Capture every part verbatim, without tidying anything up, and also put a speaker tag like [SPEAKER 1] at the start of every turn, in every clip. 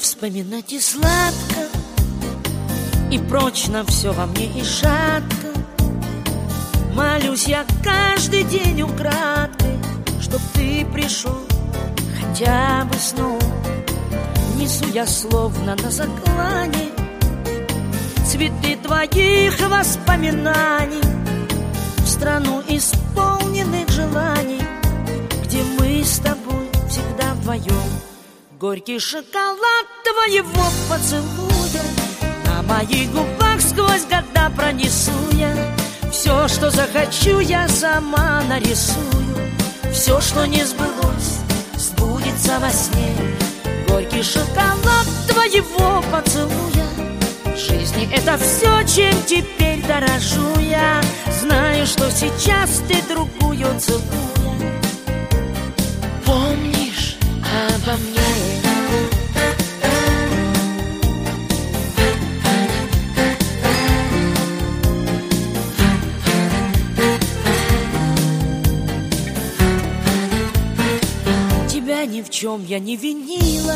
[SPEAKER 1] вспоминать и сладко, и прочно все во мне и шатко. Молюсь я каждый день украдкой, чтоб ты пришел хотя бы снова. Несу я словно на заклане цветы твоих воспоминаний в страну исполненных желаний, где мы с тобой всегда вдвоем. Горький шоколад твоего поцелуя на моих губах сквозь года пронесу я. Все, что захочу, я сама нарисую. Все, что не сбылось, сбудется во сне. Горький шоколад твоего поцелуя. В жизни это все, чем теперь дорожу я. Знаю, что сейчас ты другую целуя. Помнишь обо мне? Тебя ни в чем я не винила,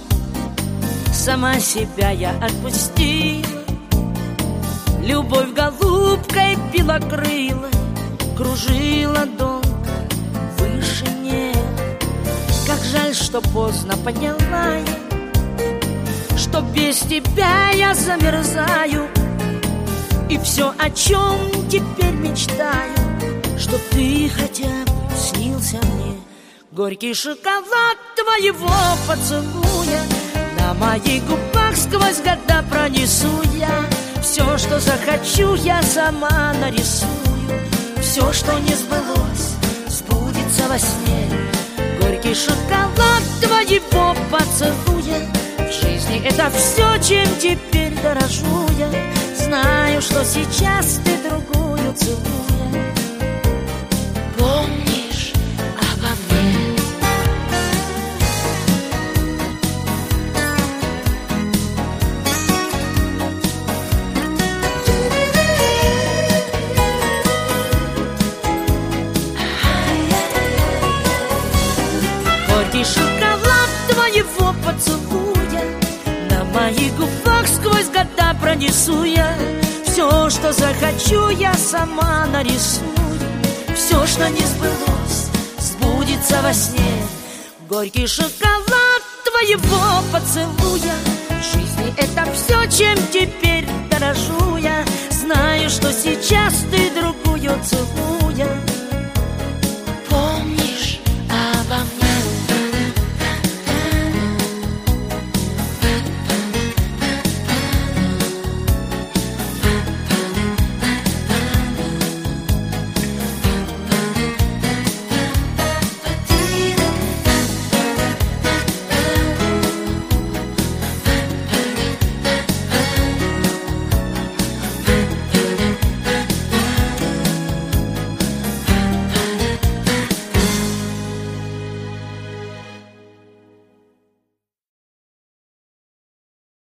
[SPEAKER 1] сама себя я отпустила. Любовь голубкой белокрылой кружила долго в вышине. Как жаль, что поздно поняла я, что без тебя я замерзаю. И все, о чем теперь мечтаю, чтоб ты хотя бы снился мне. Горький шоколад твоего поцелуя на моих губах сквозь года пронесу я. Все, что захочу, я сама нарисую. Все, что не сбылось, сбудется во сне. Горький шоколад твоего поцелуя. В жизни это все, чем теперь дорожу я. Знаю, что сейчас ты другую целуя. Помнишь обо мне? Горький шоколад твоего поцелуя на моих губах сквозь года пронесу я. Все, что захочу, я сама нарисую. Все, что не сбылось, сбудется во сне. Горький шоколад твоего поцелуя. В жизни это все, чем теперь дорожу я. Знаю, что сейчас ты другую целуешь.